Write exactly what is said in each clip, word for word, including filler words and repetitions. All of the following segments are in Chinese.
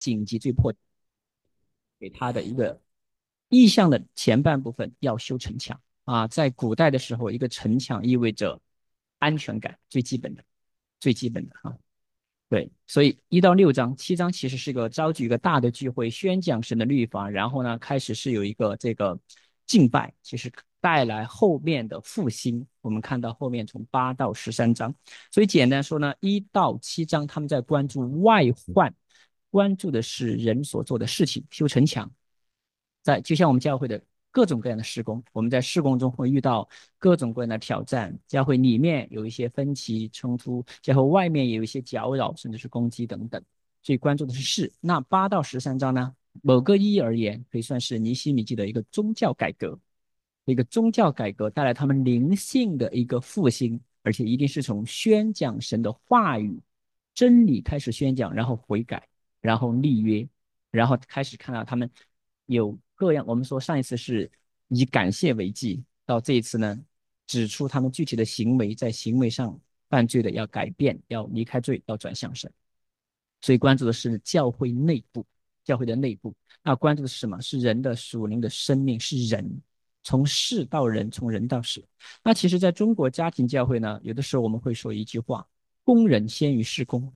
紧急、最迫给他的一个意象的前半部分要修城墙啊。在古代的时候，一个城墙意味着安全感，最基本的，最基本的啊。对，所以一到六章，七章其实是一个召集一个大的聚会，宣讲神的律法，然后呢，开始是有一个这个敬拜，其实带来后面的复兴。我们看到后面从八到十三章，所以简单说呢，一到七章他们在关注外患，关注的是人所做的事情，修城墙。在就像我们教会的各种各样的施工，我们在施工中会遇到各种各样的挑战，教会里面有一些分歧冲突，教会外面也有一些搅扰，甚至是攻击等等。所以关注的是事。那八到十三章呢，某个意义而言，可以算是尼希米记的一个宗教改革，一个宗教改革带来他们灵性的一个复兴，而且一定是从宣讲神的话语、真理开始宣讲，然后悔改，然后立约，然后开始看到他们有各样。我们说上一次是以感谢为祭，到这一次呢，指出他们具体的行为，在行为上犯罪的要改变，要离开罪，要转向神。所以关注的是教会内部，教会的内部。那关注的是什么？是人的属灵的生命，是人，从事到人，从人到事。那其实在中国家庭教会呢，有的时候我们会说一句话：工人先于事工，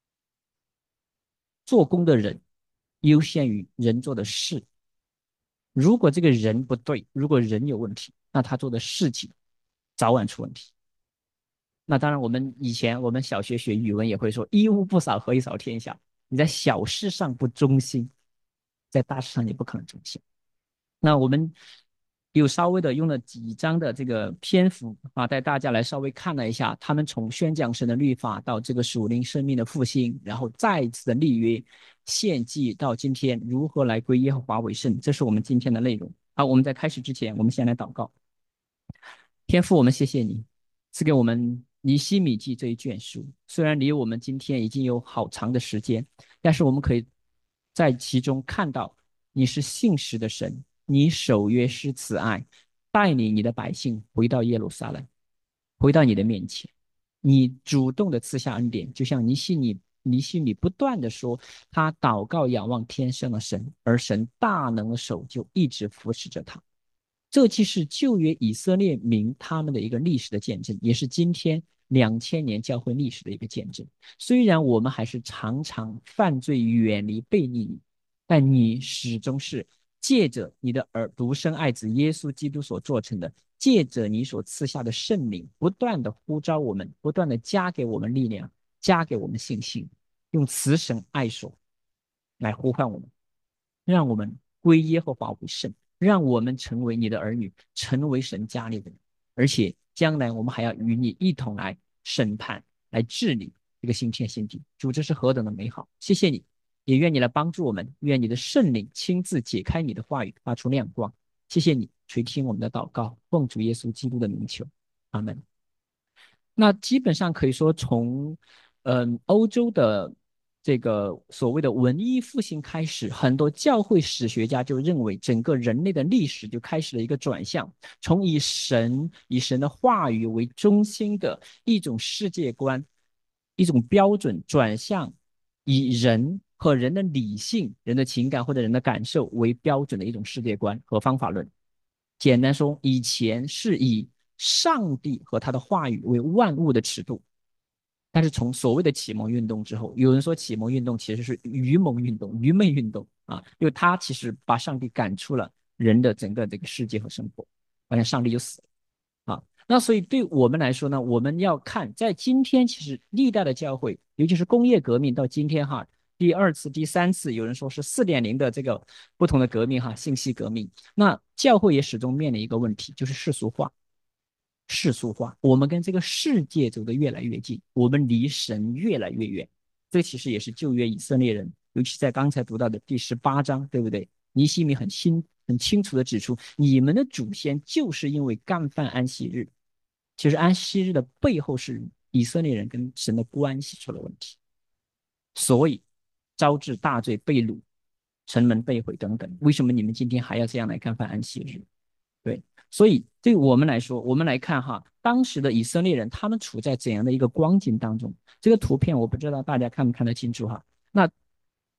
做工的人优先于人做的事。如果这个人不对，如果人有问题，那他做的事情早晚出问题。那当然，我们以前我们小学学语文也会说"一屋不扫，何以扫天下"。你在小事上不忠心，在大事上也不可能忠心。那我们有稍微的用了几章的这个篇幅啊，带大家来稍微看了一下，他们从宣讲神的律法到这个属灵生命的复兴，然后再一次的立约献祭，到今天如何来归耶和华为圣，这是我们今天的内容。好，我们在开始之前，我们先来祷告。天父，我们谢谢你赐给我们尼希米记这一卷书，虽然离我们今天已经有好长的时间，但是我们可以在其中看到你是信实的神，你守约施慈爱，带领你的百姓回到耶路撒冷，回到你的面前。你主动的赐下恩典，就像尼希米尼希米不断的说，他祷告仰望天上的神，而神大能的手就一直扶持着他。这既是旧约以色列民他们的一个历史的见证，也是今天两千年教会历史的一个见证。虽然我们还是常常犯罪、远离、背逆你，但你始终是借着你的儿独生爱子耶稣基督所做成的，借着你所赐下的圣灵，不断的呼召我们，不断的加给我们力量，加给我们信心，用慈神爱手来呼唤我们，让我们归耶和华为圣。让我们成为你的儿女，成为神家里的人，而且将来我们还要与你一同来审判、来治理这个新天新地。主，这是何等的美好！谢谢你，也愿你来帮助我们，愿你的圣灵亲自解开你的话语，发出亮光。谢谢你垂听我们的祷告，奉主耶稣基督的名求，阿门。那基本上可以说从，嗯，欧洲的这个所谓的文艺复兴开始，很多教会史学家就认为，整个人类的历史就开始了一个转向，从以神以神的话语为中心的一种世界观、一种标准，转向以人和人的理性、人的情感或者人的感受为标准的一种世界观和方法论。简单说，以前是以上帝和他的话语为万物的尺度，但是从所谓的启蒙运动之后，有人说启蒙运动其实是愚蒙运动、愚昧运动啊，因为他其实把上帝赶出了人的整个这个世界和生活，好像上帝就死了啊。那所以对我们来说呢，我们要看在今天，其实历代的教会，尤其是工业革命到今天哈，第二次、第三次，有人说是四点零的这个不同的革命哈，信息革命。那教会也始终面临一个问题，就是世俗化。世俗化，我们跟这个世界走得越来越近，我们离神越来越远。这其实也是旧约以色列人，尤其在刚才读到的第十八章，对不对？尼希米很清很清楚的指出，你们的祖先就是因为干犯安息日，其实安息日的背后是以色列人跟神的关系出了问题，所以招致大罪被掳、城门被毁等等。为什么你们今天还要这样来干犯安息日？对，所以对我们来说，我们来看哈，当时的以色列人他们处在怎样的一个光景当中？这个图片我不知道大家看不看得清楚哈。那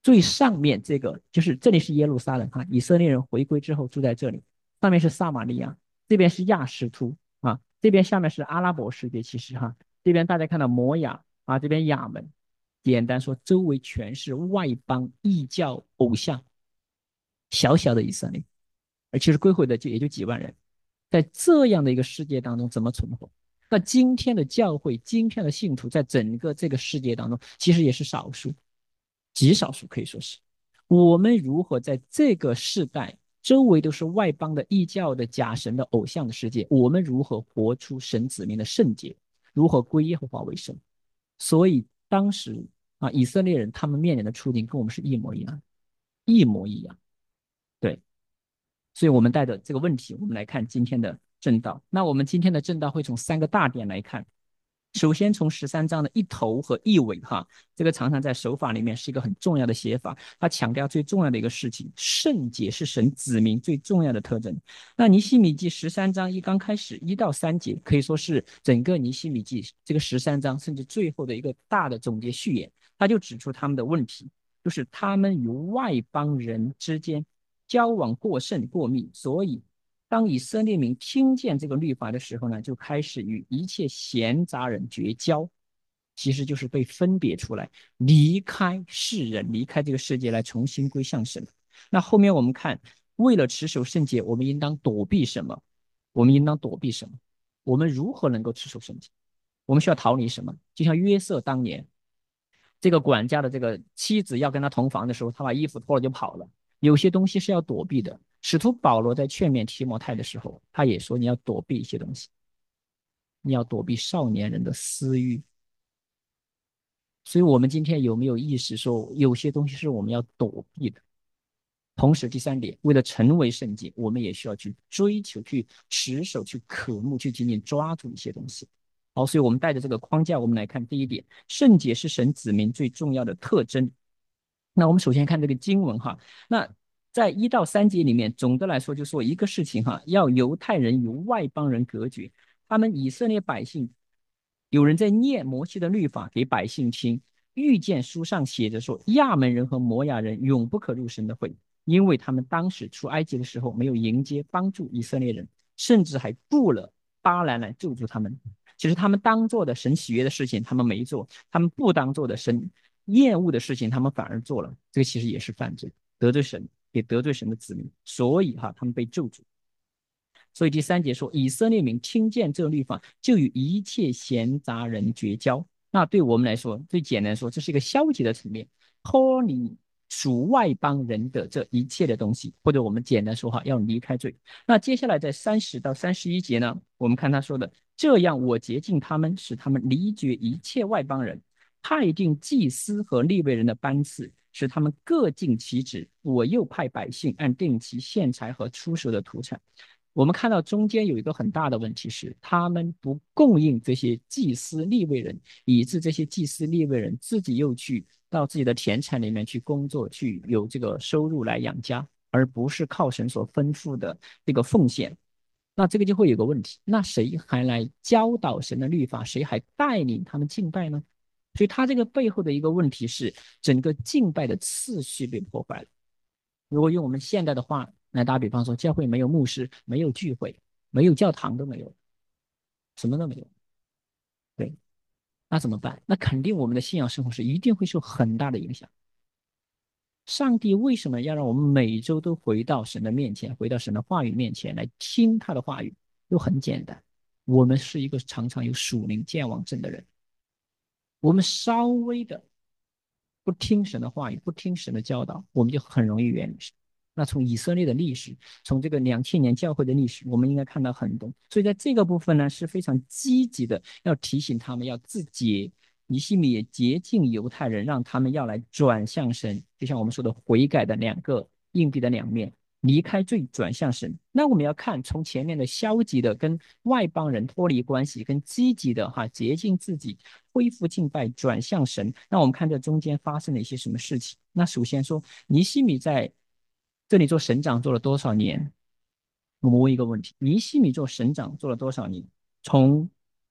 最上面这个就是这里是耶路撒冷哈，以色列人回归之后住在这里，上面是撒玛利亚，这边是亚实突啊，这边下面是阿拉伯世界，其实哈，这边大家看到摩亚啊，这边亚门，简单说，周围全是外邦异教偶像，小小的以色列，而其实归回的就也就几万人，在这样的一个世界当中怎么存活？那今天的教会，今天的信徒，在整个这个世界当中，其实也是少数，极少数可以说是。我们如何在这个世代，周围都是外邦的异教的假神的偶像的世界，我们如何活出神子民的圣洁，如何归耶和华为圣？所以当时啊，以色列人他们面临的处境跟我们是一模一样，一模一样。对，所以我们带着这个问题，我们来看今天的正道。那我们今天的正道会从三个大点来看。首先从十三章的一头和一尾哈，这个常常在手法里面是一个很重要的写法，它强调最重要的一个事情，圣洁是神子民最重要的特征。那尼希米记十三章一刚开始一到三节，可以说是整个尼希米记这个十三章甚至最后的一个大的总结序言，他就指出他们的问题，就是他们与外邦人之间交往过甚过密，所以当以色列民听见这个律法的时候呢，就开始与一切闲杂人绝交，其实就是被分别出来，离开世人，离开这个世界，来重新归向神。那后面我们看，为了持守圣洁，我们应当躲避什么？我们应当躲避什么？我们如何能够持守圣洁？我们需要逃离什么？就像约瑟当年，这个管家的这个妻子要跟他同房的时候，他把衣服脱了就跑了。有些东西是要躲避的。使徒保罗在劝勉提摩太的时候，他也说你要躲避一些东西，你要躲避少年人的私欲。所以，我们今天有没有意识说，有些东西是我们要躲避的？同时，第三点，为了成为圣洁，我们也需要去追求、去持守、去渴慕、去紧紧抓住一些东西。好，所以我们带着这个框架，我们来看第一点，圣洁是神子民最重要的特征。那我们首先看这个经文哈，那在一到三节里面，总的来说就说一个事情哈，要犹太人与外邦人隔绝。他们以色列百姓，有人在念摩西的律法给百姓听，遇见书上写着说，亚门人和摩亚人永不可入神的会，因为他们当时出埃及的时候没有迎接帮助以色列人，甚至还雇了巴兰来救助他们。其实他们当做的神喜悦的事情，他们没做；他们不当做的神厌恶的事情，他们反而做了。这个其实也是犯罪，得罪神，也得罪神的子民。所以哈，他们被咒诅。所以第三节说，以色列民听见这个律法，就与一切闲杂人绝交。那对我们来说，最简单说，这是一个消极的层面，脱离属外邦人的这一切的东西，或者我们简单说哈，要离开罪。那接下来在三十到三十一节呢，我们看他说的，这样我洁净他们，使他们离绝一切外邦人，派定祭司和利未人的班次，使他们各尽其职。我又派百姓按定期献财和出售的土产。我们看到中间有一个很大的问题是，他们不供应这些祭司利未人，以致这些祭司利未人自己又去到自己的田产里面去工作，去有这个收入来养家，而不是靠神所吩咐的这个奉献。那这个就会有个问题，那谁还来教导神的律法？谁还带领他们敬拜呢？所以他这个背后的一个问题是，整个敬拜的次序被破坏了。如果用我们现代的话来打比方说，教会没有牧师，没有聚会，没有教堂都没有，什么都没有，对，那怎么办？那肯定我们的信仰生活是一定会受很大的影响。上帝为什么要让我们每周都回到神的面前，回到神的话语面前来听他的话语？又很简单，我们是一个常常有属灵健忘症的人，我们稍微的不听神的话语，不听神的教导，我们就很容易远离神。那从以色列的历史，从这个两千年教会的历史，我们应该看到很多。所以在这个部分呢，是非常积极的，要提醒他们要自洁。尼希米也洁净犹太人，让他们要来转向神，就像我们说的悔改的两个硬币的两面，离开罪，转向神。那我们要看从前面的消极的跟外邦人脱离关系，跟积极的哈洁净自己，恢复敬拜，转向神。那我们看这中间发生了一些什么事情？那首先说，尼希米在这里做省长做了多少年？我们问一个问题：尼希米做省长做了多少年？从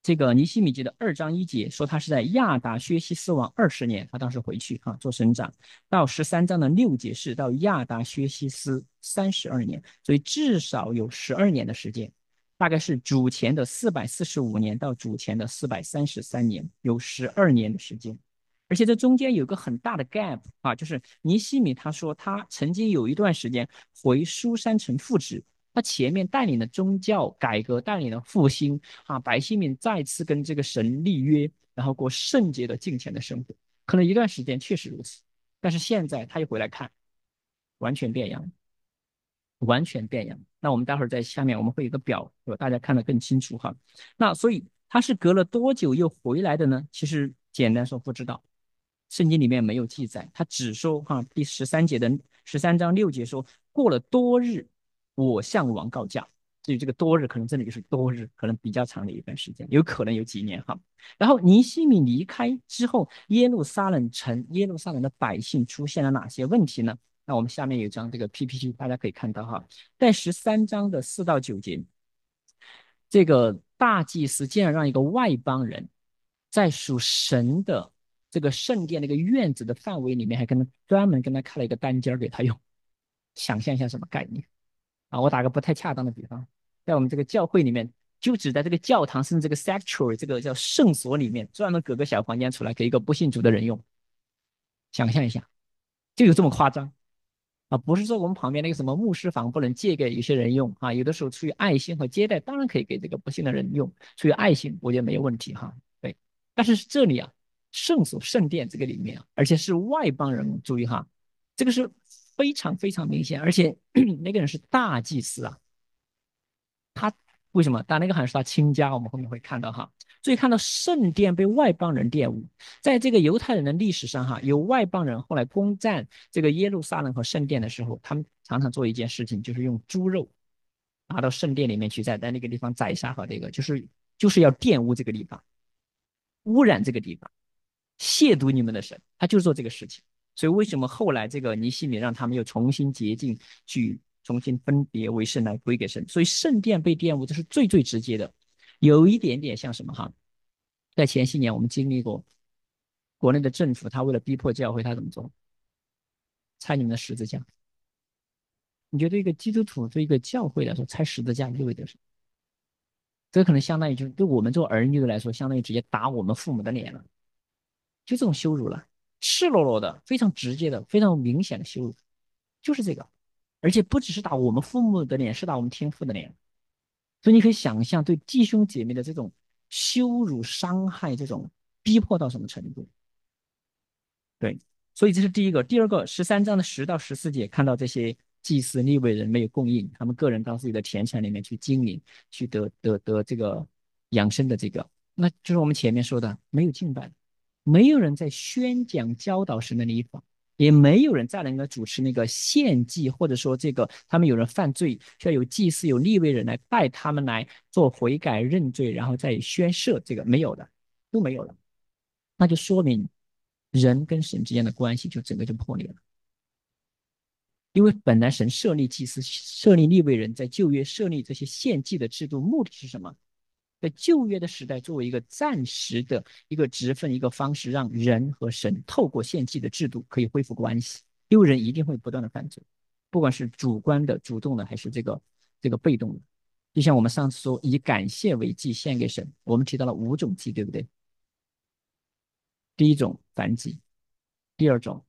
这个尼希米记的二章一节说他是在亚达薛西斯王二十年，他当时回去啊做省长，到十三章的六节是到亚达薛西斯三十二年，所以至少有十二年的时间，大概是主前的四百四十五年到主前的四百三十三年，有十二年的时间。而且这中间有个很大的 gap 啊，就是尼希米他说他曾经有一段时间回苏山城复职，他前面带领的宗教改革，带领的复兴啊，百姓们再次跟这个神立约，然后过圣洁的敬虔的生活，可能一段时间确实如此，但是现在他又回来看，完全变样，完全变样。那我们待会儿在下面我们会有个表，大家看得更清楚哈。那所以他是隔了多久又回来的呢？其实简单说不知道，圣经里面没有记载，他只说哈第十三节的十三章六节说，过了多日，我向王告假。至于这个多日，可能真的就是多日，可能比较长的一段时间，有可能有几年哈。然后尼希米离开之后，耶路撒冷城、耶路撒冷的百姓出现了哪些问题呢？那我们下面有一张这个 P P T，大家可以看到哈，在十三章的四到九节，这个大祭司竟然让一个外邦人在属神的这个圣殿那个院子的范围里面，还跟他专门跟他开了一个单间给他用，想象一下什么概念啊？我打个不太恰当的比方，在我们这个教会里面，就只在这个教堂甚至这个 sanctuary 这个叫圣所里面，专门隔个小房间出来给一个不信主的人用，想象一下，就有这么夸张？啊，不是说我们旁边那个什么牧师房不能借给有些人用啊，有的时候出于爱心和接待，当然可以给这个不信的人用，出于爱心，我觉得没有问题哈。对，但是这里啊，圣所圣殿这个里面啊，而且是外邦人，注意哈，这个是非常非常明显，而且那个人是大祭司啊，为什么？但那个好像是他亲家，我们后面会看到哈。所以看到圣殿被外邦人玷污，在这个犹太人的历史上哈，有外邦人后来攻占这个耶路撒冷和圣殿的时候，他们常常做一件事情，就是用猪肉拿到圣殿里面去，在在那个地方宰杀和这个，就是就是要玷污这个地方，污染这个地方，亵渎你们的神，他就做这个事情。所以为什么后来这个尼希米让他们又重新洁净，去重新分别为圣来归给神？所以圣殿被玷污，这是最最直接的，有一点点像什么哈？在前些年我们经历过国内的政府，他为了逼迫教会，他怎么做？拆你们的十字架。你觉得一个基督徒对一个教会来说，拆十字架意味着什么？这可能相当于就是对我们做儿女的来说，相当于直接打我们父母的脸了。就这种羞辱了，赤裸裸的、非常直接的、非常明显的羞辱，就是这个，而且不只是打我们父母的脸，是打我们天父的脸。所以你可以想象对弟兄姐妹的这种羞辱、伤害、这种逼迫到什么程度？对，所以这是第一个。第二个，十三章的十到十四节看到这些祭司、利未人没有供应，他们个人到自己的田产里面去经营，去得得得这个养生的这个，那就是我们前面说的没有敬拜，没有人在宣讲教导神的律法，也没有人再能够主持那个献祭，或者说这个他们有人犯罪，需要有祭司、有利未人来带他们来做悔改认罪，然后再宣赦，这个没有的，都没有了。那就说明人跟神之间的关系就整个就破裂了。因为本来神设立祭司、设立利未人，在旧约设立这些献祭的制度，目的是什么？在旧约的时代，作为一个暂时的一个职分、一个方式，让人和神透过献祭的制度可以恢复关系。因为人一定会不断的犯罪，不管是主观的、主动的，还是这个这个被动的。就像我们上次说，以感谢为祭献给神，我们提到了五种祭，对不对？第一种燔祭，第二种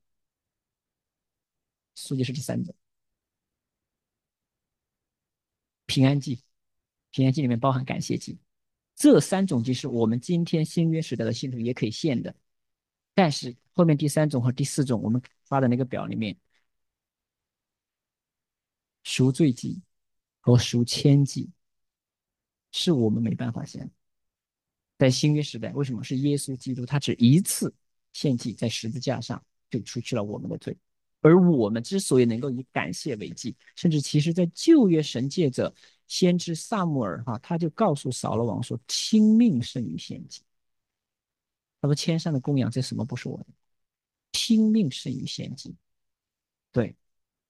书记是第三种平安祭，平安祭里面包含感谢祭。这三种祭是我们今天新约时代的信徒也可以献的，但是后面第三种和第四种我们发的那个表里面，赎罪祭和赎愆祭是我们没办法献的。在新约时代，为什么是耶稣基督？他只一次献祭在十字架上就除去了我们的罪，而我们之所以能够以感谢为祭，甚至其实在旧约神借着先知撒母耳哈，他就告诉扫罗王说：听命胜于献祭。他说：千山的供养，这什么不是我的？听命胜于献祭。对，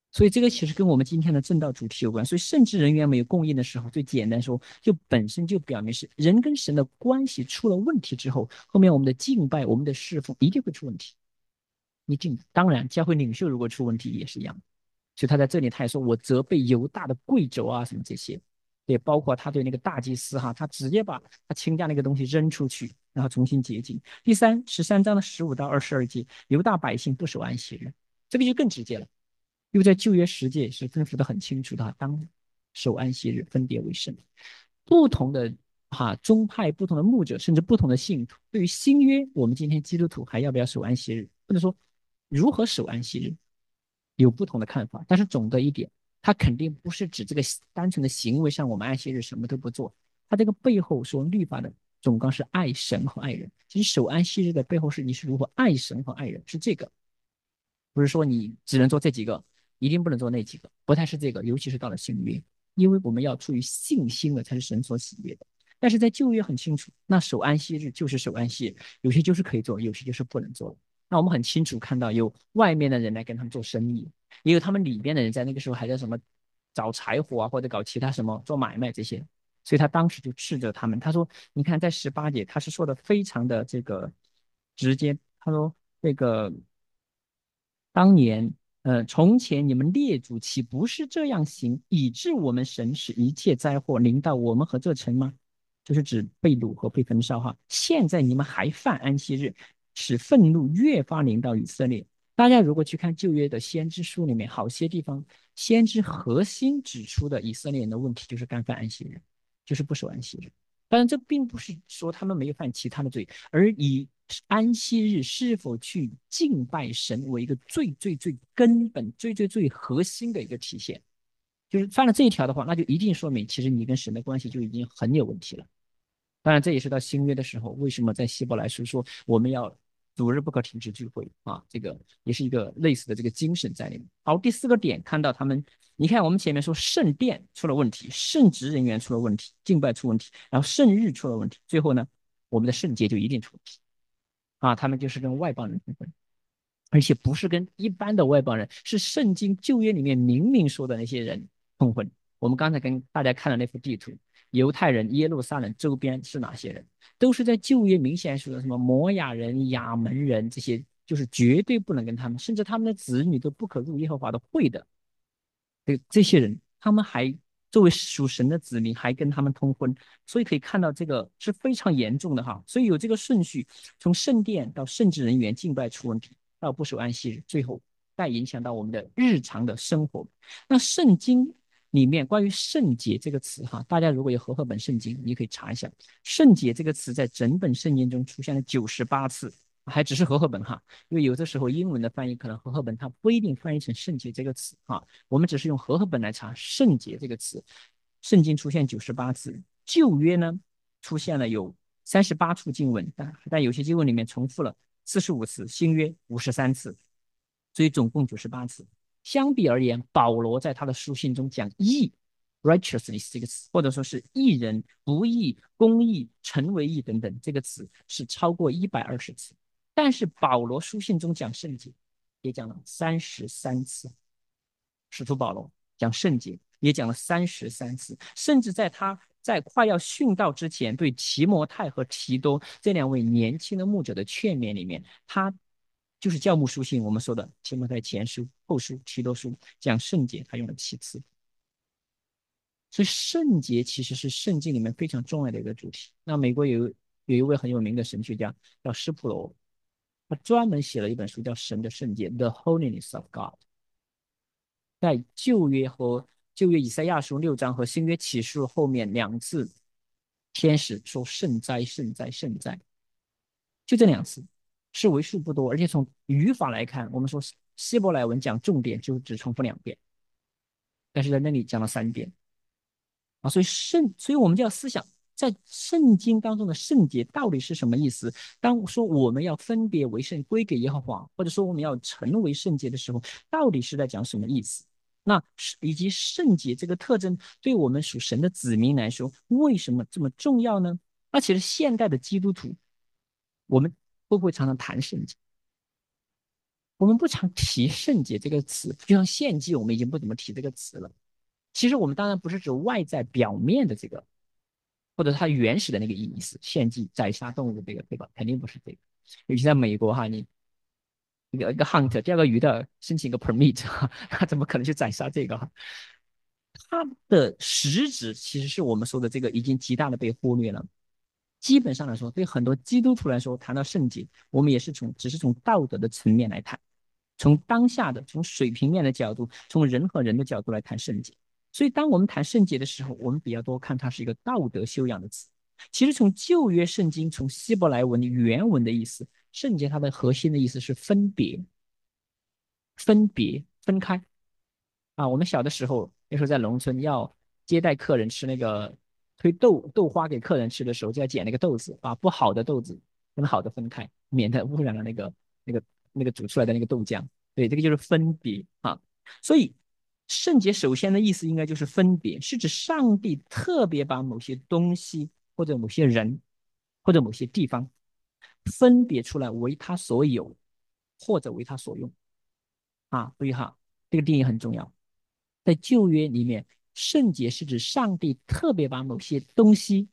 所以这个其实跟我们今天的正道主题有关。所以圣职人员没有供应的时候，最简单说，就本身就表明是人跟神的关系出了问题之后，后面我们的敬拜、我们的侍奉一定会出问题。一定，当然教会领袖如果出问题也是一样。所以他在这里他也说，我责备犹大的贵胄啊什么这些，也包括他对那个大祭司哈，他直接把他倾家那个东西扔出去，然后重新洁净。第三十三章的十五到二十二节，犹大百姓不守安息日，这个就更直接了。因为在旧约十诫是吩咐的很清楚的，当守安息日，分别为圣。不同的哈宗派、不同的牧者，甚至不同的信徒，对于新约，我们今天基督徒还要不要守安息日，或者说如何守安息日，有不同的看法。但是总的一点，它肯定不是指这个单纯的行为上，我们安息日什么都不做。它这个背后说律法的总纲是爱神和爱人。其实守安息日的背后是你是如何爱神和爱人，是这个。不是说你只能做这几个，一定不能做那几个，不太是这个，尤其是到了新约，因为我们要出于信心的才是神所喜悦的。但是在旧约很清楚，那守安息日就是守安息日，有些就是可以做，有些就是不能做。那我们很清楚看到有外面的人来跟他们做生意，也有他们里边的人在那个时候还在什么找柴火啊，或者搞其他什么做买卖这些。所以他当时就斥责他们，他说：“你看，在十八节，他是说的非常的这个直接。他说这个当年，呃，从前你们列祖岂不是这样行，以致我们神使一切灾祸临到我们和这城吗？就是指被掳和被焚烧哈。现在你们还犯安息日，使愤怒越发临到以色列。大家如果去看旧约的先知书里面，好些地方，先知核心指出的以色列人的问题就是干犯安息日，就是不守安息日。当然，这并不是说他们没有犯其他的罪，而以安息日是否去敬拜神为一个最最最根本、最最最核心的一个体现。就是犯了这一条的话，那就一定说明其实你跟神的关系就已经很有问题了。当然，这也是到新约的时候，为什么在希伯来书说我们要主日不可停止聚会啊？这个也是一个类似的这个精神在里面。好，第四个点，看到他们，你看我们前面说圣殿出了问题，圣职人员出了问题，敬拜出问题，然后圣日出了问题，最后呢，我们的圣洁就一定出问题啊！他们就是跟外邦人通婚，而且不是跟一般的外邦人，是圣经旧约里面明明说的那些人通婚。我们刚才跟大家看了那幅地图，犹太人耶路撒冷周边是哪些人？都是在旧约明显说的什么摩亚人、亚门人这些，就是绝对不能跟他们，甚至他们的子女都不可入耶和华的会的。这这些人，他们还作为属神的子民，还跟他们通婚，所以可以看到这个是非常严重的哈。所以有这个顺序，从圣殿到圣职人员敬拜出问题，到不守安息日，最后再影响到我们的日常的生活。那圣经里面关于圣洁这个词哈，大家如果有和合本圣经，你可以查一下，圣洁这个词在整本圣经中出现了九十八次。还只是和合本哈，因为有的时候英文的翻译可能和合本它不一定翻译成圣洁这个词哈，我们只是用和合本来查圣洁这个词，圣经出现九十八次，旧约呢出现了有三十八处经文，但但有些经文里面重复了四十五次，新约五十三次，所以总共九十八次。相比而言，保罗在他的书信中讲义 righteousness 这个词，或者说是义人、不义、公义、成为义等等这个词是超过一百二十次。但是保罗书信中讲圣洁，也讲了三十三次。使徒保罗讲圣洁也讲了三十三次，甚至在他在快要殉道之前，对提摩太和提多这两位年轻的牧者的劝勉里面，他就是教牧书信我们说的提摩太前书、后书、提多书讲圣洁，他用了七次。所以圣洁其实是圣经里面非常重要的一个主题。那美国有有一位很有名的神学家叫施普罗，他专门写了一本书叫《神的圣洁》（The Holiness of God）。在旧约和旧约以赛亚书六章和新约启示录后面两次，天使说圣哉圣哉圣哉，就这两次，是为数不多。而且从语法来看，我们说希伯来文讲重点就只重复两遍，但是在那里讲了三遍啊。所以圣，所以我们就要思想，在圣经当中的圣洁到底是什么意思？当说我们要分别为圣归给耶和华，或者说我们要成为圣洁的时候，到底是在讲什么意思？那以及圣洁这个特征对我们属神的子民来说，为什么这么重要呢？那其实现代的基督徒，我们会不会常常谈圣洁？ 我们不常提圣洁这个词，就像献祭，我们已经不怎么提这个词了。其实我们当然不是指外在表面的这个，或者它原始的那个意思，献祭宰杀动物的这个，对吧？肯定不是这个。尤其在美国哈，你一个一个 hunt 钓个鱼的申请个 permit 哈，他怎么可能去宰杀这个哈？它的实质其实是我们说的这个已经极大的被忽略了。基本上来说，对很多基督徒来说，谈到圣洁，我们也是从只是从道德的层面来谈，从当下的从水平面的角度，从人和人的角度来谈圣洁。所以，当我们谈圣洁的时候，我们比较多看它是一个道德修养的词。其实，从旧约圣经，从希伯来文原文的意思，圣洁它的核心的意思是分别、分别、分开。啊，我们小的时候，那时候在农村要接待客人吃那个推豆豆花给客人吃的时候，就要捡那个豆子，把不好的豆子跟好的分开，免得污染了那个那个那个煮出来的那个豆浆。对，这个就是分别啊。所以圣洁首先的意思应该就是分别，是指上帝特别把某些东西或者某些人或者某些地方分别出来为他所有，或者为他所用啊。所以哈，这个定义很重要。在旧约里面，圣洁是指上帝特别把某些东西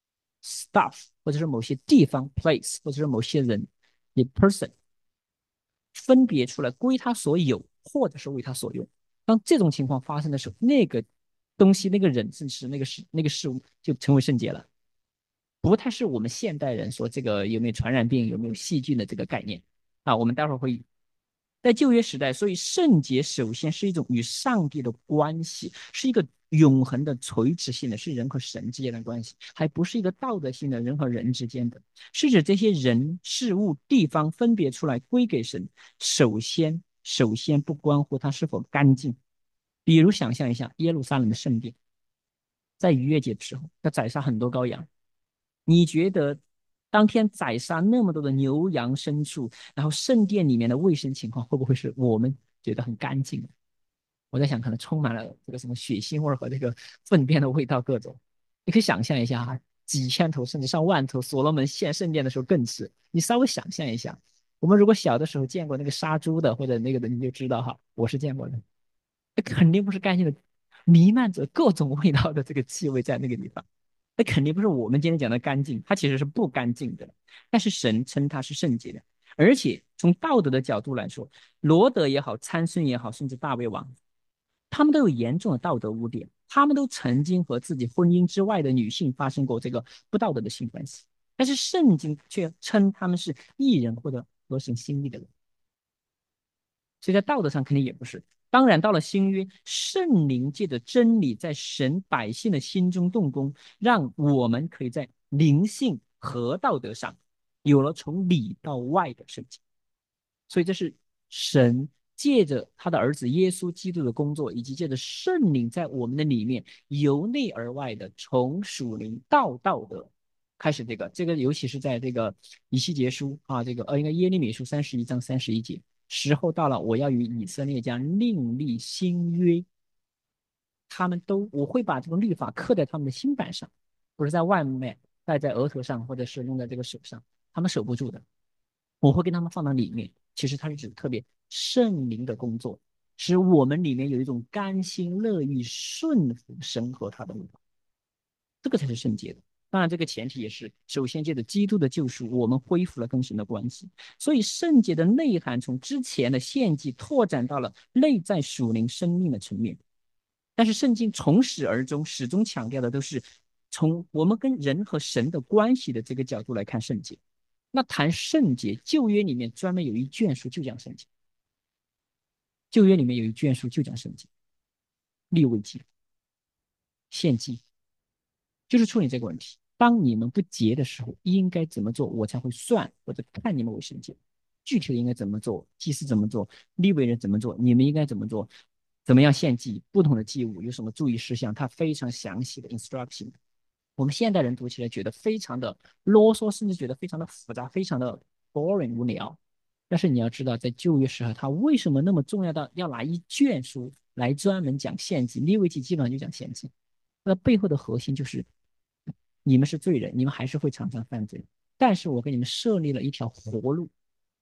stuff，或者是某些地方 place，或者是某些人 the person 分别出来归他所有，或者是为他所用。当这种情况发生的时候，那个东西、那个人，甚至是那个事、那个事物就成为圣洁了。不太是我们现代人说这个有没有传染病、有没有细菌的这个概念啊。我们待会儿会在旧约时代，所以圣洁首先是一种与上帝的关系，是一个永恒的垂直性的，是人和神之间的关系，还不是一个道德性的人和人之间的，是指这些人、事物、地方分别出来归给神。首先，首先不关乎它是否干净。比如想象一下耶路撒冷的圣殿，在逾越节的时候要宰杀很多羔羊，你觉得当天宰杀那么多的牛羊牲畜，然后圣殿里面的卫生情况会不会是我们觉得很干净的？我在想，可能充满了这个什么血腥味和这个粪便的味道，各种。你可以想象一下哈，几千头甚至上万头，所罗门献圣殿的时候更是。你稍微想象一下，我们如果小的时候见过那个杀猪的或者那个的，你就知道哈，我是见过的，那肯定不是干净的，弥漫着各种味道的这个气味在那个地方。那肯定不是我们今天讲的干净，它其实是不干净的。但是神称它是圣洁的，而且从道德的角度来说，罗德也好，参孙也好，甚至大卫王，他们都有严重的道德污点，他们都曾经和自己婚姻之外的女性发生过这个不道德的性关系，但是圣经却称他们是义人或者合神心意的人。所以在道德上肯定也不是。当然，到了新约，圣灵借着真理在神百姓的心中动工，让我们可以在灵性和道德上有了从里到外的圣洁。所以这是神借着他的儿子耶稣基督的工作，以及借着圣灵在我们的里面由内而外的从属灵到道德开始。这个这个尤其是在这个以西结书啊，这个呃应该耶利米书三十一章三十一节，时候到了，我要与以色列家另立新约，他们都我会把这个律法刻在他们的心板上，不是在外面戴在额头上，或者是用在这个手上，他们守不住的。我会跟他们放到里面。其实它是指特别圣灵的工作，使我们里面有一种甘心乐意顺服神和他的律法，这个才是圣洁的。当然，这个前提也是首先借着基督的救赎，我们恢复了跟神的关系。所以，圣洁的内涵从之前的献祭拓展到了内在属灵生命的层面。但是，圣经从始而终始终强调的都是从我们跟人和神的关系的这个角度来看圣洁。那谈圣洁，旧约里面专门有一卷书就讲圣洁，旧约里面有一卷书就讲圣洁，利未记、献祭，就是处理这个问题。当你们不洁的时候，应该怎么做，我才会算或者看你们为圣洁。具体的应该怎么做，祭司怎么做，利未人怎么做，你们应该怎么做，怎么样献祭，不同的祭物有什么注意事项，它非常详细的 instruction。我们现代人读起来觉得非常的啰嗦，甚至觉得非常的复杂，非常的 boring 无聊。但是你要知道，在旧约时候，它为什么那么重要到要拿一卷书来专门讲献祭？利未记基本上就讲献祭，那背后的核心就是你们是罪人，你们还是会常常犯罪，但是我给你们设立了一条活路，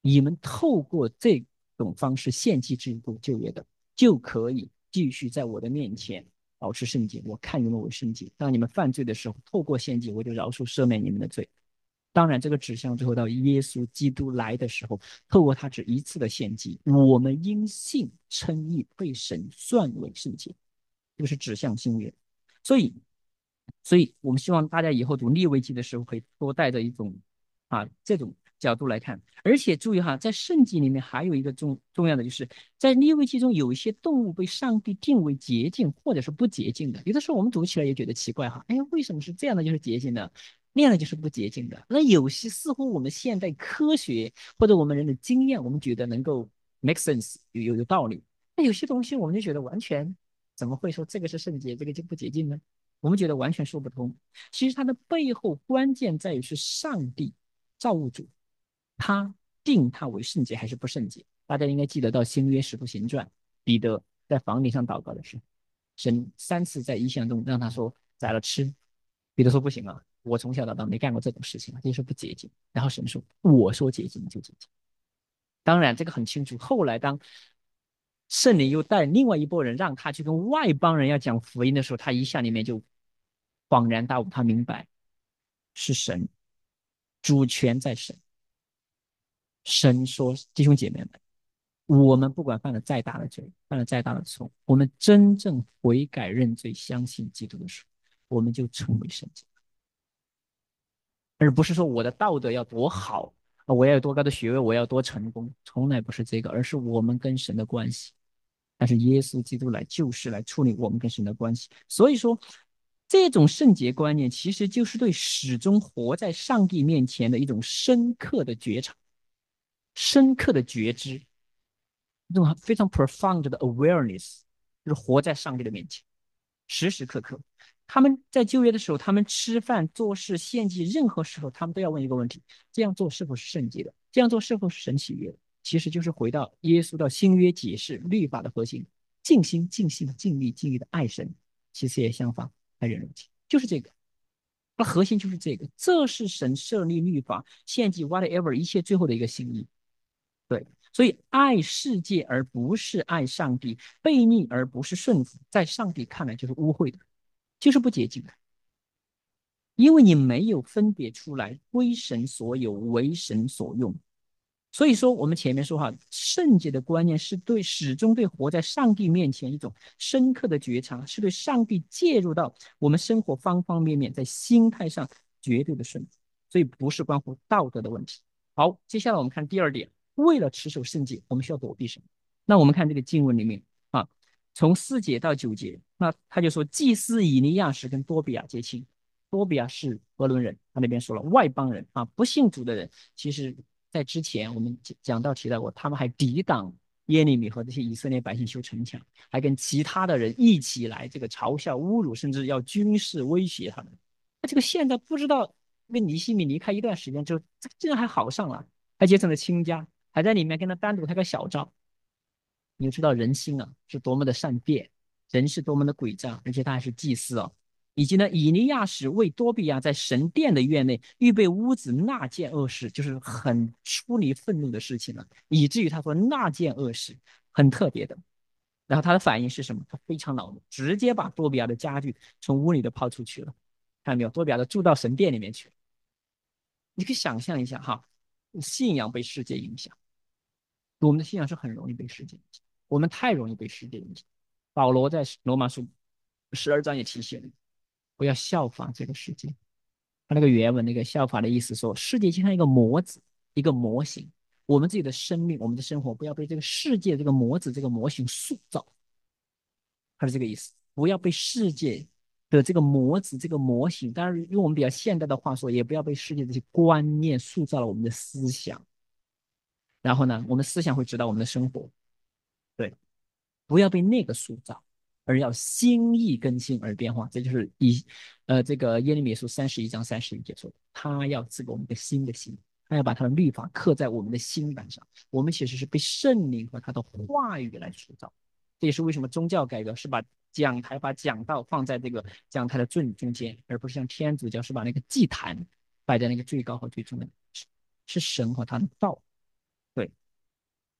你们透过这种方式献祭制度就业的，就可以继续在我的面前保持圣洁。我看你们为圣洁。当你们犯罪的时候，透过献祭，我就饶恕赦免你们的罪。当然，这个指向最后到耶稣基督来的时候，透过他只一次的献祭，我们因信称义，被神算为圣洁，这个是指向新约。所以，所以我们希望大家以后读利未记的时候，可以多带着一种啊这种角度来看。而且注意哈，在圣经里面还有一个重重要的，就是在利未记中有一些动物被上帝定为洁净或者是不洁净的。有的时候我们读起来也觉得奇怪哈，哎，为什么是这样的就是洁净的，那样的就是不洁净的？那有些似乎我们现代科学或者我们人的经验，我们觉得能够 make sense 有有有道理。那有些东西我们就觉得完全怎么会说这个是圣洁，这个就不洁净呢？我们觉得完全说不通。其实它的背后关键在于是上帝造物主，他定他为圣洁还是不圣洁。大家应该记得到新约使徒行传，彼得在房顶上祷告的时候，神三次在异象中让他说宰了吃，彼得说不行啊，我从小到大没干过这种事情啊，这就是不洁净。然后神说我说洁净就洁净。当然这个很清楚。后来当圣灵又带另外一拨人让他去跟外邦人要讲福音的时候，他一下里面就恍然大悟，他明白是神，主权在神。神说：“弟兄姐妹们，我们不管犯了再大的罪，犯了再大的错，我们真正悔改认罪，相信基督的时候，我们就成为圣洁，而不是说我的道德要多好，我要有多高的学位，我要多成功，从来不是这个，而是我们跟神的关系。但是耶稣基督来救世，来处理我们跟神的关系。所以说，这种圣洁观念其实就是对始终活在上帝面前的一种深刻的觉察、深刻的觉知，一种非常 profound 的 awareness，就是活在上帝的面前，时时刻刻。他们在旧约的时候，他们吃饭、做事、献祭，任何时候，他们都要问一个问题：这样做是否是圣洁的？这样做是否是神喜悦的？其实就是回到耶稣到新约解释律法的核心：尽心、尽性、尽力、尽力的爱神，其次也相反，爱人如己，就是这个。它核心就是这个，这是神设立律法、献祭 whatever 一切最后的一个心意。对，所以爱世界而不是爱上帝，悖逆而不是顺服，在上帝看来就是污秽的，就是不洁净的，因为你没有分别出来，归神所有，为神所用。所以说，我们前面说哈，圣洁的观念是对始终对活在上帝面前一种深刻的觉察，是对上帝介入到我们生活方方面面，在心态上绝对的顺服，所以不是关乎道德的问题。好，接下来我们看第二点，为了持守圣洁，我们需要躲避什么？那我们看这个经文里面啊，从四节到九节，那他就说，祭司以利亚时跟多比亚结亲。多比亚是俄伦人，他那边说了外邦人啊，不信主的人，其实在之前我们讲到提到过，他们还抵挡耶利米和这些以色列百姓修城墙，还跟其他的人一起来这个嘲笑、侮辱，甚至要军事威胁他们。那这个现在不知道，那个尼西米离开一段时间之后，这竟然还好上了，还结成了亲家，还在里面跟他单独拍个小照。你就知道人心啊是多么的善变，人是多么的诡诈，而且他还是祭司哦。以及呢，以利亚时为多比亚在神殿的院内预备屋子那件恶事，就是很出离愤怒的事情了，以至于他说那件恶事很特别的。然后他的反应是什么？他非常恼怒，直接把多比亚的家具从屋里都抛出去了。看到没有？多比亚都住到神殿里面去了。你可以想象一下哈，信仰被世界影响，我们的信仰是很容易被世界影响，我们太容易被世界影响。保罗在罗马书十二章也提醒了，不要效仿这个世界。他那个原文那个效法的意思说，世界就像一个模子，一个模型。我们自己的生命，我们的生活，不要被这个世界这个模子、这个模型塑造。他是这个意思，不要被世界的这个模子、这个模型，当然用我们比较现代的话说，也不要被世界这些观念塑造了我们的思想。然后呢，我们思想会指导我们的生活。对，不要被那个塑造，而要心意更新而变化。这就是以呃这个耶利米书三十一章三十一节说的，他要赐给我们一个新的心，他要把他的律法刻在我们的心板上。我们其实是被圣灵和他的话语来塑造。这也是为什么宗教改革是把讲台、把讲道放在这个讲台的正中间，而不是像天主教是把那个祭坛摆在那个最高和最中的，是是神和他的道。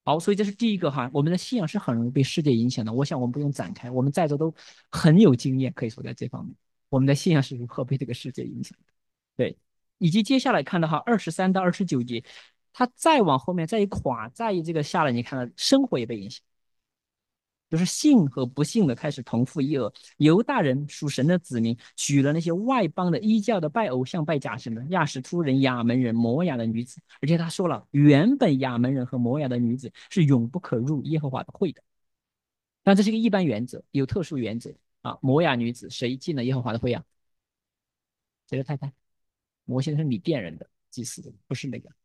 好，所以这是第一个哈，我们的信仰是很容易被世界影响的。我想我们不用展开，我们在座都很有经验，可以说在这方面，我们的信仰是如何被这个世界影响的。对，以及接下来看的哈，二十三到二十九节，他再往后面再一垮，再一这个下来，你看到生活也被影响。就是信和不信的开始同父异母。犹大人属神的子民，娶了那些外邦的异教的拜偶像、拜假神的亚什突人、亚门人、摩亚的女子。而且他说了，原本亚门人和摩亚的女子是永不可入耶和华的会的。但这是一个一般原则，有特殊原则啊。摩亚女子谁进了耶和华的会啊？谁的太太？摩西是米甸人的祭司的，不是那个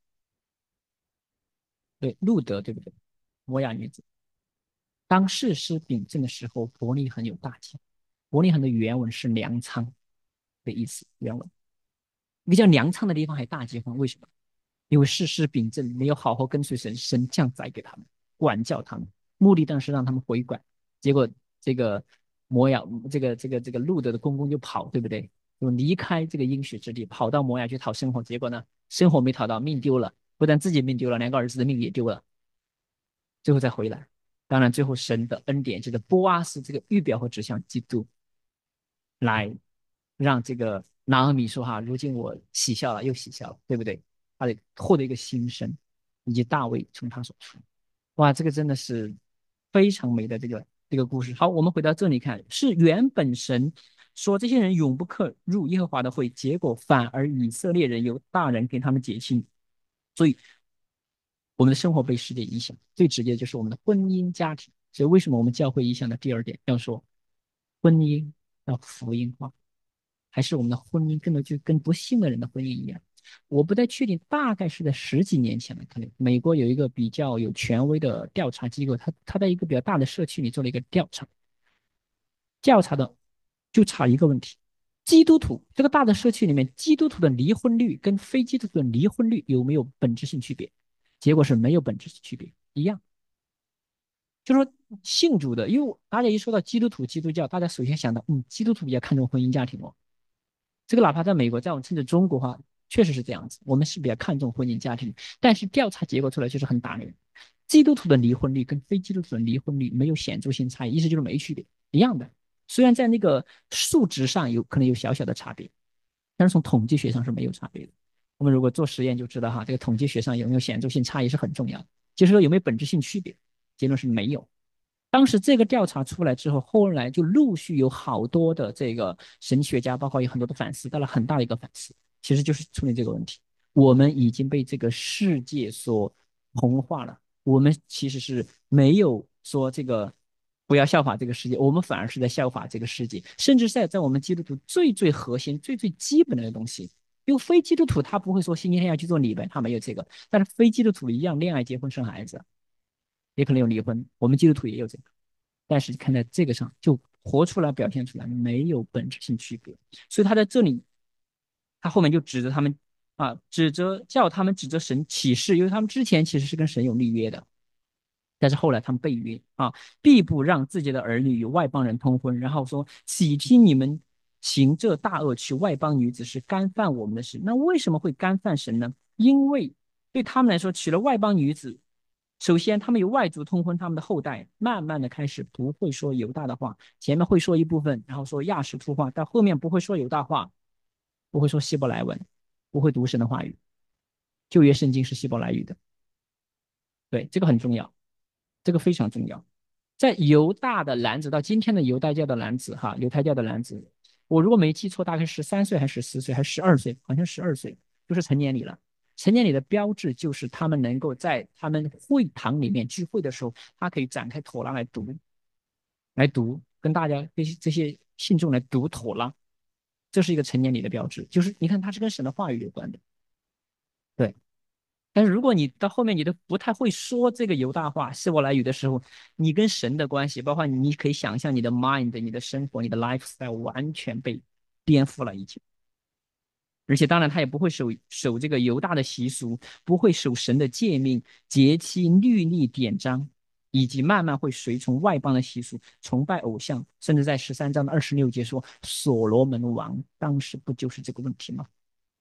对路德，对不对？摩亚女子。当士师秉政的时候，伯利恒有大祭。伯利恒的原文是粮仓的意思，原文比较粮仓的地方还大饥荒，为什么？因为士师秉政没有好好跟随神，神降灾给他们，管教他们，目的当然是让他们回转。结果这个摩亚，这个这个这个路德的公公就跑，对不对？就离开这个应许之地，跑到摩亚去讨生活。结果呢，生活没讨到，命丢了，不但自己命丢了，两个儿子的命也丢了。最后再回来。当然，最后神的恩典，这个波阿斯这个预表和指向基督，来让这个拿俄米说哈，如今我喜笑了，又喜笑了，对不对？他得获得一个新生，以及大卫从他所出。哇，这个真的是非常美的这个这个故事。好，我们回到这里看，是原本神说这些人永不可入耶和华的会，结果反而以色列人由大人给他们解亲，所以我们的生活被世界影响，最直接的就是我们的婚姻家庭。所以为什么我们教会影响的第二点要说婚姻要福音化，还是我们的婚姻更多就跟不幸的人的婚姻一样？我不太确定，大概是在十几年前了。可能美国有一个比较有权威的调查机构，他他在一个比较大的社区里做了一个调查，调查的就查一个问题：基督徒这个大的社区里面，基督徒的离婚率跟非基督徒的离婚率有没有本质性区别？结果是没有本质性区别，一样。就是说信主的，因为大家一说到基督徒、基督教，大家首先想到，嗯，基督徒比较看重婚姻家庭哦。这个哪怕在美国，在我们甚至中国的话，确实是这样子，我们是比较看重婚姻家庭。但是调查结果出来就是很打脸，基督徒的离婚率跟非基督徒的离婚率没有显著性差异，意思就是没区别，一样的。虽然在那个数值上有可能有小小的差别，但是从统计学上是没有差别的。我们如果做实验就知道哈，这个统计学上有没有显著性差异是很重要的。就是说有没有本质性区别，结论是没有。当时这个调查出来之后，后来就陆续有好多的这个神学家，包括有很多的反思，带来很大的一个反思，其实就是处理这个问题。我们已经被这个世界所同化了，我们其实是没有说这个不要效法这个世界，我们反而是在效法这个世界，甚至在在我们基督徒最最核心、最最基本的东西。因为非基督徒他不会说星期天要去做礼拜，他没有这个，但是非基督徒一样恋爱、结婚、生孩子，也可能有离婚。我们基督徒也有这个，但是看在这个上就活出来、表现出来没有本质性区别。所以他在这里，他后面就指着他们啊，指责叫他们指责神起誓，因为他们之前其实是跟神有立约的，但是后来他们背约啊，必不让自己的儿女与外邦人通婚，然后说岂听你们行这大恶，娶外邦女子是干犯我们的事？那为什么会干犯神呢？因为对他们来说，娶了外邦女子，首先他们有外族通婚，他们的后代慢慢的开始不会说犹大的话，前面会说一部分，然后说亚什突话，到后面不会说犹大话，不会说希伯来文，不会读神的话语。旧约圣经是希伯来语的，对，这个很重要。这个非常重要。在犹大的男子到今天的犹太教的男子，哈，犹太教的男子，我如果没记错，大概十三岁还是十四岁还是十二岁，好像十二岁，就是成年礼了。成年礼的标志就是他们能够在他们会堂里面聚会的时候，他可以展开妥拉来读，来读，跟大家这些这些信众来读妥拉，这是一个成年礼的标志。就是你看，它是跟神的话语有关的，对。但是如果你到后面你都不太会说这个犹大话、希伯来语的时候，你跟神的关系，包括你可以想象你的 mind、你的生活、你的 lifestyle 完全被颠覆了已经。而且当然他也不会守守这个犹大的习俗，不会守神的诫命、节期、律例、典章，以及慢慢会随从外邦的习俗，崇拜偶像，甚至在十三章的二十六节说，所罗门王当时不就是这个问题吗？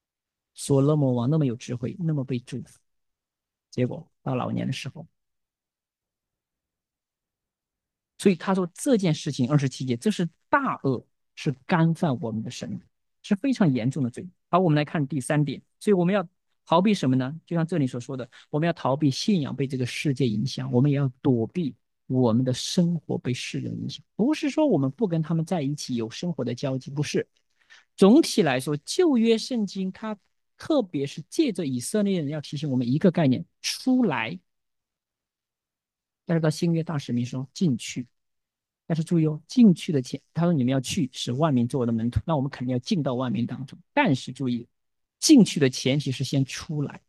所罗门王那么有智慧，那么被祝福。结果到老年的时候， 所以他说这件事情二十七节，这是大恶，是干犯我们的神，是非常严重的罪。好，我们来看第三点，所以我们要逃避什么呢？就像这里所说的，我们要逃避信仰被这个世界影响，我们也要躲避我们的生活被世人影响。不是说我们不跟他们在一起有生活的交集，不是。总体来说，旧约圣经它特别是借着以色列人要提醒我们一个概念：出来。但是到新约大使命说进去，但是注意哦，进去的前，他说你们要去，使万民做我的门徒，那我们肯定要进到万民当中。但是注意，进去的前提是先出来，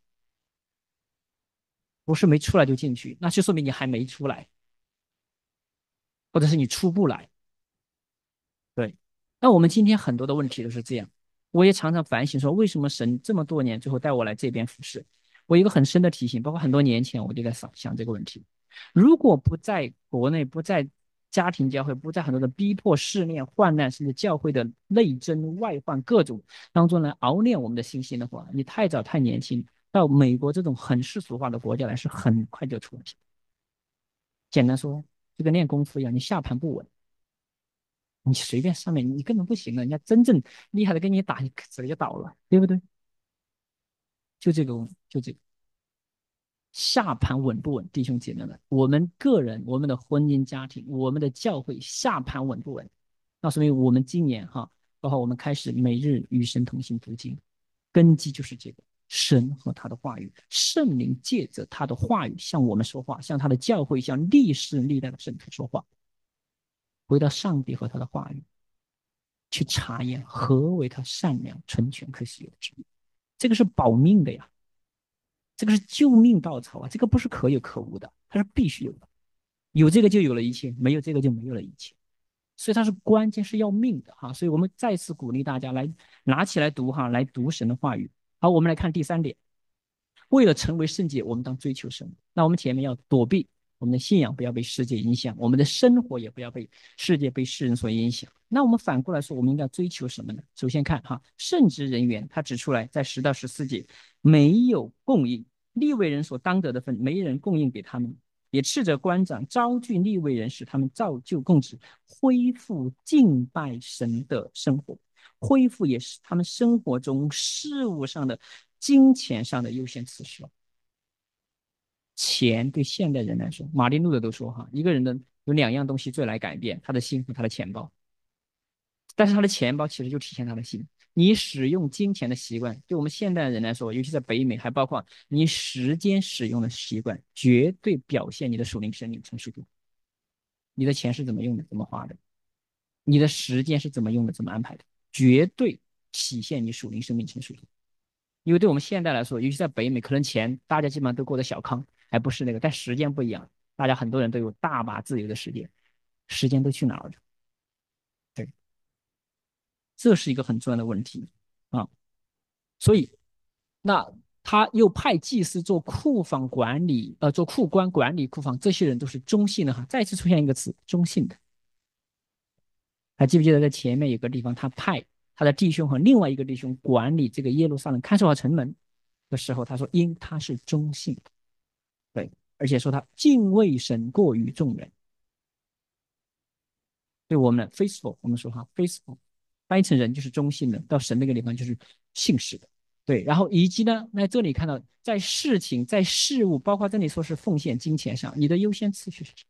不是没出来就进去，那就说明你还没出来，或者是你出不来。对，那我们今天很多的问题都是这样，我也常常反省说，为什么神这么多年最后带我来这边服侍？我有一个很深的提醒，包括很多年前我就在想想这个问题：如果不在国内，不在家庭教会，不在很多的逼迫、试炼、患难，甚至教会的内争、外患各种当中来熬练我们的信心的话，你太早太年轻，到美国这种很世俗化的国家来，是很快就出问题。简单说，就跟练功夫一样，你下盘不稳。你随便上面你根本不行了，人家真正厉害的跟你打，你直接就倒了，对不对？就这个，就这个下盘稳不稳，弟兄姐妹们，我们个人、我们的婚姻家庭、我们的教会下盘稳不稳？那说明我们今年哈，包括我们开始每日与神同行读经，根基就是这个神和他的话语，圣灵借着他的话语向我们说话，向他的教会，向历世历代的圣徒说话，回到上帝和他的话语。去查验何为他善良、纯全、可喜悦的旨意。这个是保命的呀，这个是救命稻草啊，这个不是可有可无的，它是必须有的。有这个就有了一切，没有这个就没有了一切。所以它是关键是要命的哈。所以我们再次鼓励大家来拿起来读哈，来读神的话语。好，我们来看第三点，为了成为圣洁，我们当追求神。那我们前面要躲避我们的信仰不要被世界影响，我们的生活也不要被世界被世人所影响。那我们反过来说，我们应该追求什么呢？首先看哈，圣职人员他指出来，在十到十四节没有供应利未人所当得的份，没人供应给他们，也斥责官长招聚利未人，使他们照旧供职，恢复敬拜神的生活，恢复也是他们生活中事物上的金钱上的优先次序。钱对现代人来说，马丁路德都说哈，一个人的有两样东西最来改变他的心和他的钱包，但是他的钱包其实就体现他的心。你使用金钱的习惯，对我们现代人来说，尤其在北美，还包括你时间使用的习惯，绝对表现你的属灵生命成熟度。你的钱是怎么用的，怎么花的，你的时间是怎么用的，怎么安排的，绝对体现你属灵生命成熟度。因为对我们现代来说，尤其在北美，可能钱大家基本上都过得小康，还不是那个，但时间不一样，大家很多人都有大把自由的时间，时间都去哪儿了？对，这是一个很重要的问题啊。所以，那他又派祭司做库房管理，呃，做库官管理库房，这些人都是中性的哈。再次出现一个词，中性的。还记不记得在前面有个地方，他派他的弟兄和另外一个弟兄管理这个耶路撒冷看守好城门的时候，他说因他是中性的。对，而且说他敬畏神过于众人。对我们的 faithful，我们说哈 faithful，翻译成人就是中性的，到神那个地方就是信实的。对，然后以及呢，在这里看到，在事情、在事物，包括这里说是奉献金钱上，你的优先次序是什么？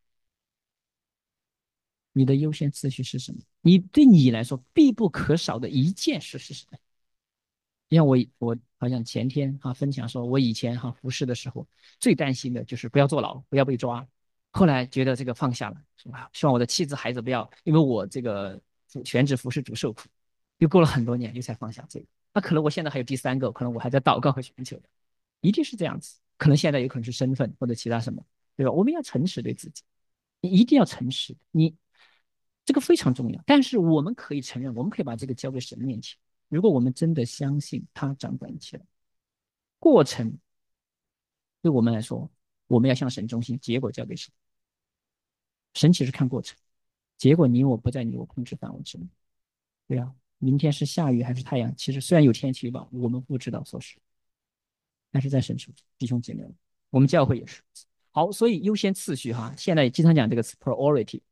你的优先次序是什么？你对你来说必不可少的一件事是什么？像我我好像前天哈、啊、分享说，我以前哈、啊、服侍的时候最担心的就是不要坐牢，不要被抓。后来觉得这个放下了，是吧？希望我的妻子孩子不要，因为我这个全职服侍主受苦，又过了很多年，又才放下这个。那可能我现在还有第三个，可能我还在祷告和寻求的，一定是这样子。可能现在有可能是身份或者其他什么，对吧？我们要诚实对自己，你一定要诚实，你这个非常重要。但是我们可以承认，我们可以把这个交给神面前。如果我们真的相信他掌管一切，过程对我们来说，我们要向神忠心，结果交给神。神其实看过程，结果你我不在你我控制范围之内。对啊，明天是下雨还是太阳？其实虽然有天气预报，我们不知道，说实，但是在神手中，弟兄姐妹们，我们教会也是。好，所以优先次序哈，现在经常讲这个词 priority，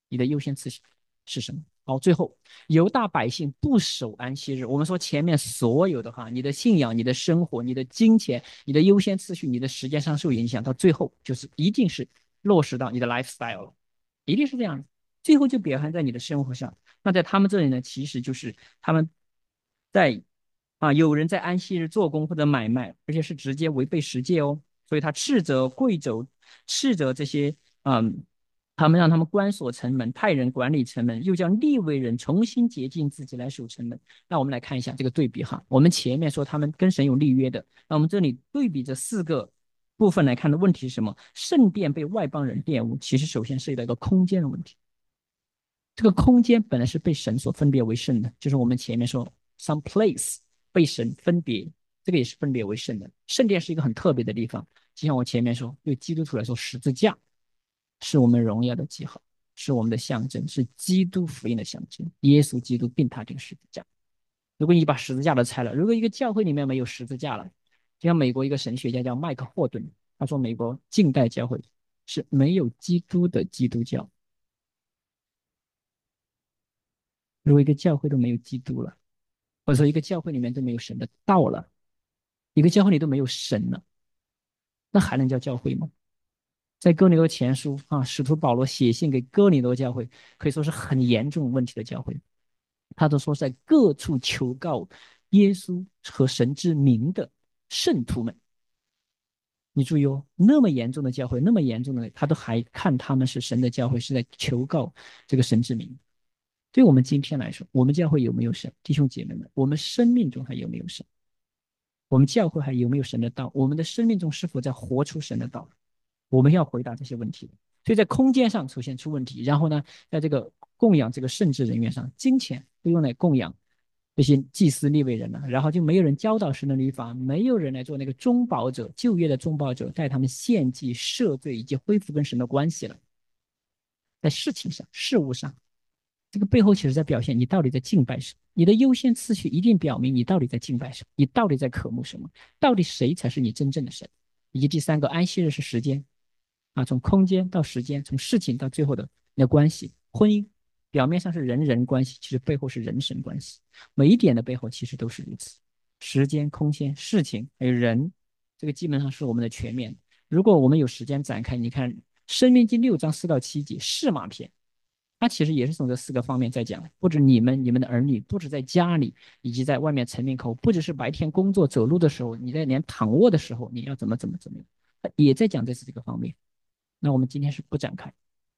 你的优先次序是什么？好，最后犹大百姓不守安息日。我们说前面所有的哈，你的信仰、你的生活、你的金钱、你的优先次序、你的时间上受影响，到最后就是一定是落实到你的 lifestyle 了，一定是这样的。最后就表现在你的生活上。那在他们这里呢，其实就是他们在啊，有人在安息日做工或者买卖，而且是直接违背十诫哦。所以他斥责贵族，斥责这些嗯，他们让他们关锁城门，派人管理城门，又叫利未人重新洁净自己来守城门。那我们来看一下这个对比哈。我们前面说他们跟神有立约的，那我们这里对比这四个部分来看的问题是什么？圣殿被外邦人玷污，其实首先涉及到一个空间的问题。这个空间本来是被神所分别为圣的，就是我们前面说 some place 被神分别，这个也是分别为圣的。圣殿是一个很特别的地方，就像我前面说，对基督徒来说，十字架是我们荣耀的记号，是我们的象征，是基督福音的象征。耶稣基督并踏这个十字架。如果你把十字架都拆了，如果一个教会里面没有十字架了，就像美国一个神学家叫麦克霍顿，他说美国近代教会是没有基督的基督教。如果一个教会都没有基督了，或者说一个教会里面都没有神的道了，一个教会里都没有神了，那还能叫教会吗？在哥林多前书啊，使徒保罗写信给哥林多教会，可以说是很严重问题的教会。他都说在各处求告耶稣和神之名的圣徒们，你注意哦，那么严重的教会，那么严重的，他都还看他们是神的教会，是在求告这个神之名。对我们今天来说，我们教会有没有神？弟兄姐妹们，我们生命中还有没有神？我们教会还有没有神的道？我们的生命中是否在活出神的道？我们要回答这些问题。所以在空间上出现出问题，然后呢，在这个供养这个圣职人员上，金钱都用来供养这些祭司立位人了，然后就没有人教导神的律法，没有人来做那个中保者，旧约的中保者，带他们献祭、赦罪以及恢复跟神的关系了。在事情上、事物上，这个背后其实在表现你到底在敬拜什么，你的优先次序一定表明你到底在敬拜什么，你到底在渴慕什么，到底谁才是你真正的神。以及第三个，安息日是时间啊，从空间到时间，从事情到最后的那个关系，婚姻表面上是人人关系，其实背后是人神关系，每一点的背后其实都是如此。时间、空间、事情还有人，这个基本上是我们的全面。如果我们有时间展开，你看《申命记》六章四到七节是马篇，它其实也是从这四个方面在讲，不止你们、你们的儿女，不止在家里，以及在外面城门口，不只是白天工作走路的时候，你在连躺卧的时候，你要怎么怎么怎么样，它也在讲这是这个方面。那我们今天是不展开，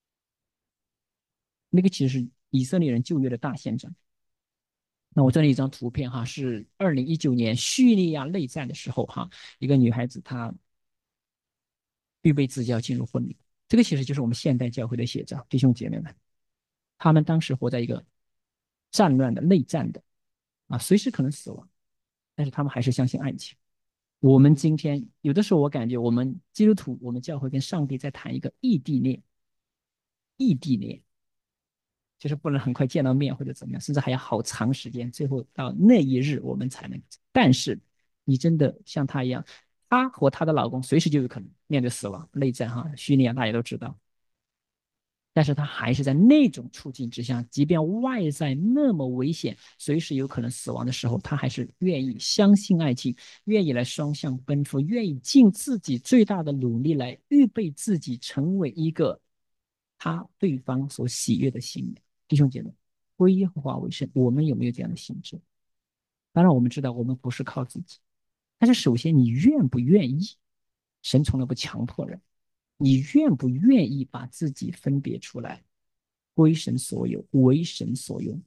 那个其实是以色列人旧约的大宪章。那我这里一张图片哈，是二零一九年叙利亚内战的时候哈，一个女孩子她预备自己要进入婚礼，这个其实就是我们现代教会的写照，弟兄姐妹们，他们当时活在一个战乱的内战的啊，随时可能死亡，但是他们还是相信爱情。我们今天有的时候，我感觉我们基督徒，我们教会跟上帝在谈一个异地恋，异地恋就是不能很快见到面或者怎么样，甚至还要好长时间，最后到那一日我们才能。但是你真的像她一样，她和她的老公随时就有可能面对死亡、内战哈，叙利亚大家都知道，但是他还是在那种处境之下，即便外在那么危险，随时有可能死亡的时候，他还是愿意相信爱情，愿意来双向奔赴，愿意尽自己最大的努力来预备自己成为一个他对方所喜悦的新人。弟兄姐妹，归耶和华为圣，我们有没有这样的心智？当然，我们知道我们不是靠自己，但是首先你愿不愿意？神从来不强迫人，你愿不愿意把自己分别出来，归神所有，为神所用？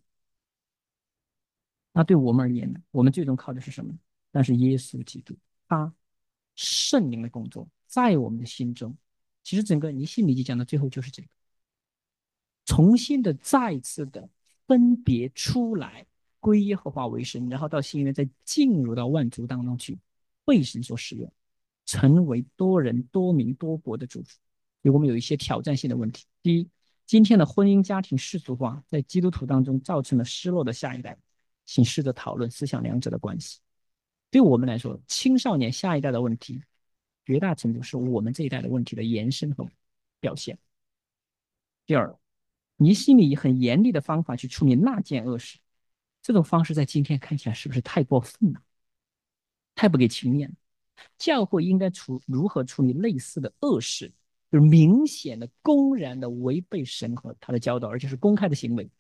那对我们而言呢？我们最终靠的是什么？那是耶稣基督，他圣灵的工作在我们的心中。其实整个尼希米记讲到最后就是这个，重新的、再次的分别出来，归耶和华为神，然后到新约再进入到万族当中去，被神所使用，成为多人、多民、多国的祝福。所以我们有一些挑战性的问题。第一，今天的婚姻家庭世俗化在基督徒当中造成了失落的下一代，请试着讨论思想两者的关系。对我们来说，青少年下一代的问题，绝大程度是我们这一代的问题的延伸和表现。第二， 尼希米以很严厉的方法去处理那件恶事，这种方式在今天看起来是不是太过分了，太不给情面了？教会应该处如何处理类似的恶事，就是明显的、公然的违背神和他的教导，而且是公开的行为。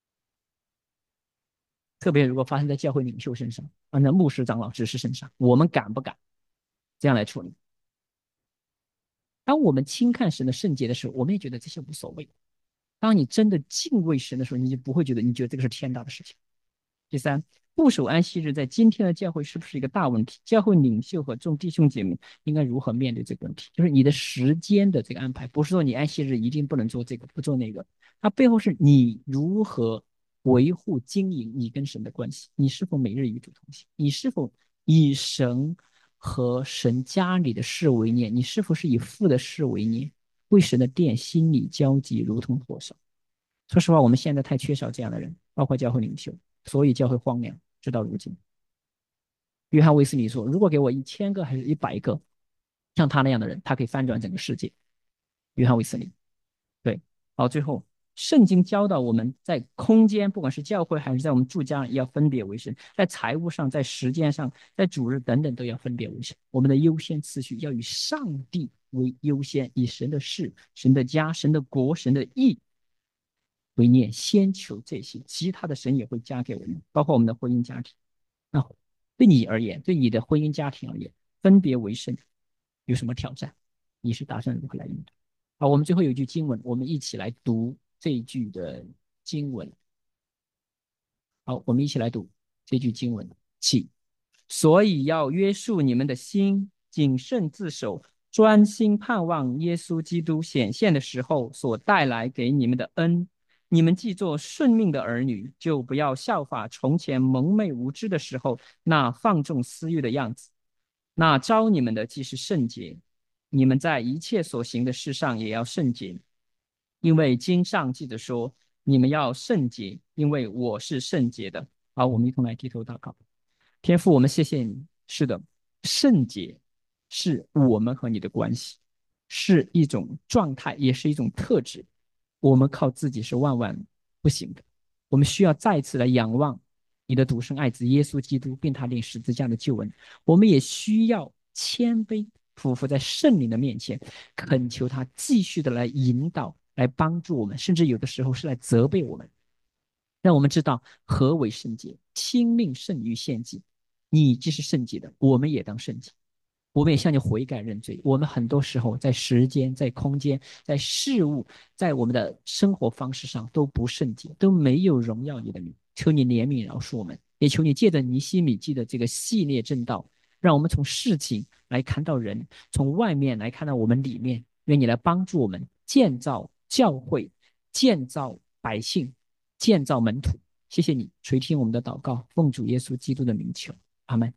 特别如果发生在教会领袖身上，啊，那牧师、长老、执事身上，我们敢不敢这样来处理？当我们轻看神的圣洁的时候，我们也觉得这些无所谓。当你真的敬畏神的时候，你就不会觉得你觉得这个是天大的事情。第三，不守安息日在今天的教会是不是一个大问题？教会领袖和众弟兄姐妹应该如何面对这个问题？就是你的时间的这个安排，不是说你安息日一定不能做这个，不做那个，它背后是你如何维护经营你跟神的关系，你是否每日与主同行，你是否以神和神家里的事为念，你是否是以父的事为念，为神的殿心里焦急，如同火烧。说实话，我们现在太缺少这样的人，包括教会领袖，所以教会荒凉，直到如今。约翰卫斯理说：“如果给我一千个还是一百个像他那样的人，他可以翻转整个世界。”约翰卫斯理，对。好，最后，圣经教导我们在空间，不管是教会还是在我们住家，要分别为圣；在财务上、在时间上、在主日等等，都要分别为圣。我们的优先次序要以上帝为优先，以神的事、神的家、神的国、神的义为念，先求这些，其他的神也会加给我们，包括我们的婚姻家庭。那对你而言，对你的婚姻家庭而言，分别为圣有什么挑战？你是打算如何来应对？好，我们最后有一句经文，我们一起来读这一句的经文。好，我们一起来读这句经文。起，所以要约束你们的心，谨慎自守，专心盼望耶稣基督显现的时候所带来给你们的恩。你们既做顺命的儿女，就不要效法从前蒙昧无知的时候那放纵私欲的样子。那招你们的既是圣洁，你们在一切所行的事上也要圣洁，因为经上记着说：你们要圣洁，因为我是圣洁的。好，我们一同来低头祷告。天父，我们谢谢你。是的，圣洁是我们和你的关系，是一种状态，也是一种特质。我们靠自己是万万不行的，我们需要再次来仰望你的独生爱子耶稣基督，并他领十字架的救恩。我们也需要谦卑匍匐在圣灵的面前，恳求他继续的来引导、来帮助我们，甚至有的时候是来责备我们。让我们知道何为圣洁，听命胜于献祭。你既是圣洁的，我们也当圣洁。我们也向你悔改认罪。我们很多时候在时间、在空间、在事物、在我们的生活方式上都不圣洁，都没有荣耀你的名。求你怜悯饶恕我们，也求你借着尼希米记的这个系列正道，让我们从事情来看到人，从外面来看到我们里面。愿你来帮助我们建造教会，建造百姓，建造门徒。谢谢你垂听我们的祷告，奉主耶稣基督的名求，阿门。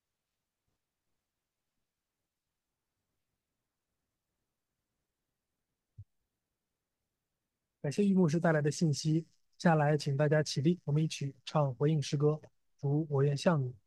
感谢玉牧师带来的信息。接下来，请大家起立，我们一起唱回应诗歌。主，我愿向你。